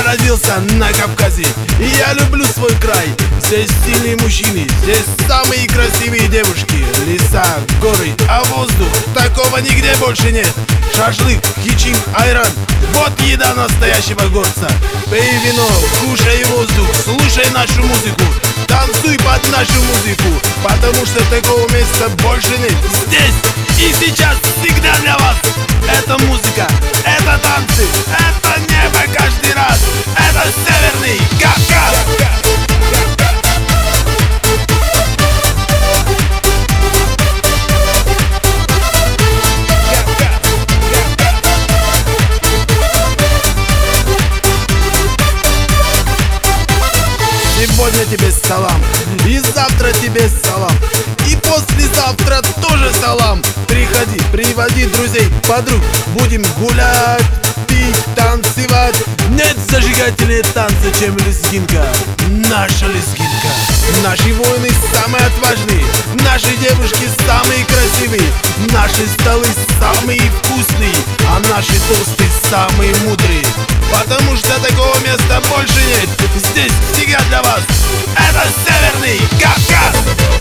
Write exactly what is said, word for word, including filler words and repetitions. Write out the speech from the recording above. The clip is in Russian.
родился на Кавказе, и я люблю свой край. Здесь сильные мужчины, здесь самые красивые девушки. Леса, горы, а воздух такого нигде больше нет. Шашлык, хичин, айран, вот еда настоящего горца. Пей вино, кушай воздух, слушай нашу музыку, танцуй под нашу музыку, потому что такого места больше нет. Здесь и сейчас всегда для вас. Это музыка, это танцы, это небо каждый раз. Это Северный Кавказ. Сегодня тебе салам, и завтра тебе салам, и послезавтра тоже салам. Приходи, приводи друзей, подруг, будем гулять, пить, танцевать. Нет зажигательнее танца, чем лезгинка, наша лезгинка. Наши воины самые отважные, наши девушки самые красивые, наши столы самые вкусные, а наши тосты самые мудрые. Потому что такого места больше нет. Здесь всегда для вас. Это Северный Кавказ.